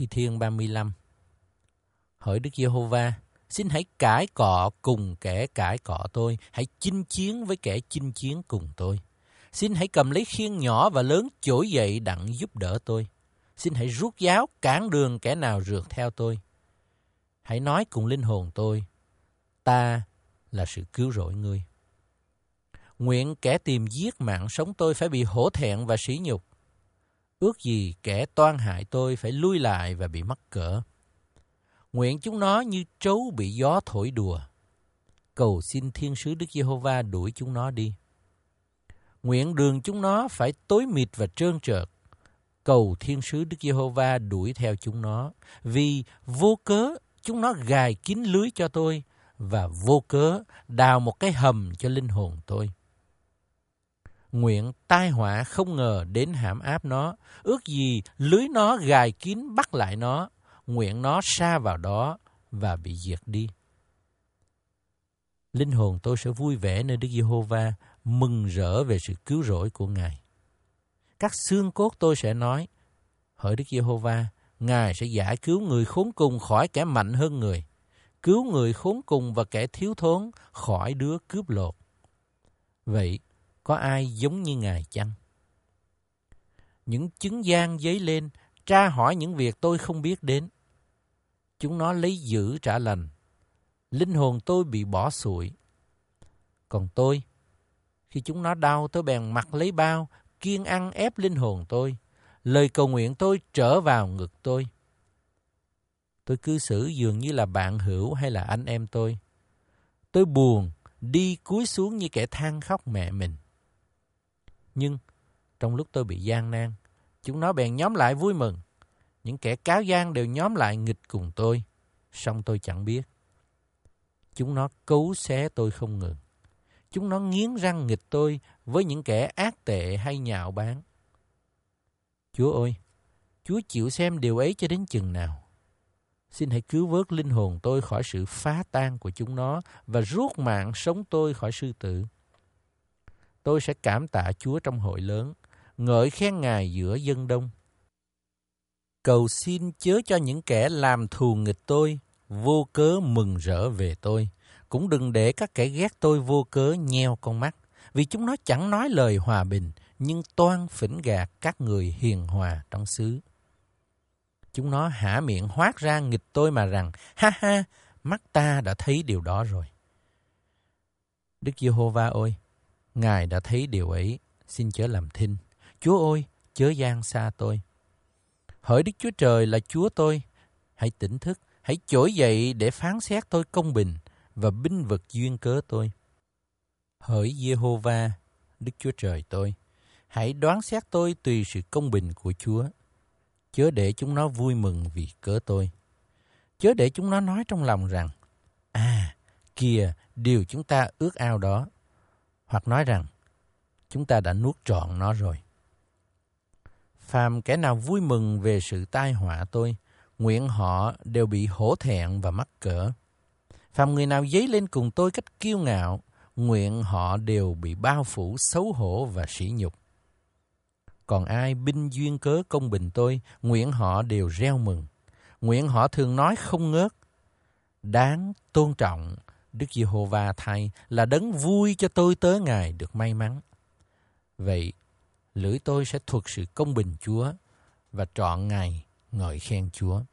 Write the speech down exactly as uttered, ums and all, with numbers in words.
Thi Thiên ba mươi lăm. Hỡi Đức Giê-hô-va, xin hãy cãi cọ cùng kẻ cãi cọ tôi, hãy chinh chiến với kẻ chinh chiến cùng tôi. Xin hãy cầm lấy khiên nhỏ và lớn trỗi dậy đặng giúp đỡ tôi. Xin hãy rút giáo cản đường kẻ nào rượt theo tôi. Hãy nói cùng linh hồn tôi, ta là sự cứu rỗi ngươi. Nguyện kẻ tìm giết mạng sống tôi phải bị hổ thẹn và sỉ nhục. Ước gì kẻ toan hại tôi phải lui lại và bị mắc cỡ. Nguyện chúng nó như trấu bị gió thổi đùa. Cầu xin thiên sứ Đức Giê-hô-va đuổi chúng nó đi. Nguyện đường chúng nó phải tối mịt và trơn trượt. Cầu thiên sứ Đức Giê-hô-va đuổi theo chúng nó. Vì vô cớ chúng nó gài kín lưới cho tôi, và vô cớ đào một cái hầm cho linh hồn tôi. Nguyện tai họa không ngờ đến hãm áp nó. Ước gì lưới nó gài kín bắt lại nó. Nguyện nó sa vào đó và bị diệt đi. Linh hồn tôi sẽ vui vẻ nơi Đức Giê-hô-va, mừng rỡ về sự cứu rỗi của Ngài. Các xương cốt tôi sẽ nói, hỡi Đức Giê-hô-va, Ngài sẽ giải cứu người khốn cùng khỏi kẻ mạnh hơn người, cứu người khốn cùng và kẻ thiếu thốn khỏi đứa cướp lột. Vậy, có ai giống như Ngài chăng? Những chứng gian dấy lên, tra hỏi những việc tôi không biết đến. Chúng nó lấy giữ trả lành. Linh hồn tôi bị bỏ sụi. Còn tôi, khi chúng nó đau, tôi bèn mặc lấy bao, kiêng ăn ép linh hồn tôi. Lời cầu nguyện tôi trở vào ngực tôi. Tôi cư xử dường như là bạn hữu hay là anh em tôi. Tôi buồn, đi cúi xuống như kẻ than khóc mẹ mình. Nhưng trong lúc tôi bị gian nan, chúng nó bèn nhóm lại vui mừng. Những kẻ cáo gian đều nhóm lại nghịch cùng tôi, song tôi chẳng biết. Chúng nó cấu xé tôi không ngừng. Chúng nó nghiến răng nghịch tôi với những kẻ ác tệ hay nhạo báng. Chúa ơi, Chúa chịu xem điều ấy cho đến chừng nào. Xin hãy cứu vớt linh hồn tôi khỏi sự phá tan của chúng nó và rút mạng sống tôi khỏi sư tử. Tôi sẽ cảm tạ Chúa trong hội lớn, ngợi khen Ngài giữa dân đông. Cầu xin chớ cho những kẻ làm thù nghịch tôi vô cớ mừng rỡ về tôi, cũng đừng để các kẻ ghét tôi vô cớ nheo con mắt, vì chúng nó chẳng nói lời hòa bình, nhưng toan phỉnh gạt các người hiền hòa trong xứ. Chúng nó há miệng hoác ra nghịch tôi mà rằng, ha ha, mắt ta đã thấy điều đó rồi. Đức Giê-hô-va ơi, Ngài đã thấy điều ấy, xin chớ làm thinh. Chúa ơi, chớ gian xa tôi. Hỡi Đức Chúa Trời là Chúa tôi, hãy tỉnh thức, hãy trỗi dậy để phán xét tôi công bình và binh vực duyên cớ tôi. Hỡi Giê-hô-va, Đức Chúa Trời tôi, hãy đoán xét tôi tùy sự công bình của Chúa. Chớ để chúng nó vui mừng vì cớ tôi. Chớ để chúng nó nói trong lòng rằng, à, kìa, điều chúng ta ước ao đó. Hoặc nói rằng, chúng ta đã nuốt trọn nó rồi. Phàm kẻ nào vui mừng về sự tai họa tôi, nguyện họ đều bị hổ thẹn và mắc cỡ. Phàm người nào dấy lên cùng tôi cách kiêu ngạo, nguyện họ đều bị bao phủ xấu hổ và sỉ nhục. Còn ai binh duyên cớ công bình tôi, nguyện họ đều reo mừng. Nguyện họ thường nói không ngớt. Đáng tôn trọng Đức Giê-hô-va thay là đấng vui cho tôi tớ Ngài được may mắn. Vậy, lưỡi tôi sẽ thuật sự công bình Chúa và trọn ngày ngợi khen Chúa.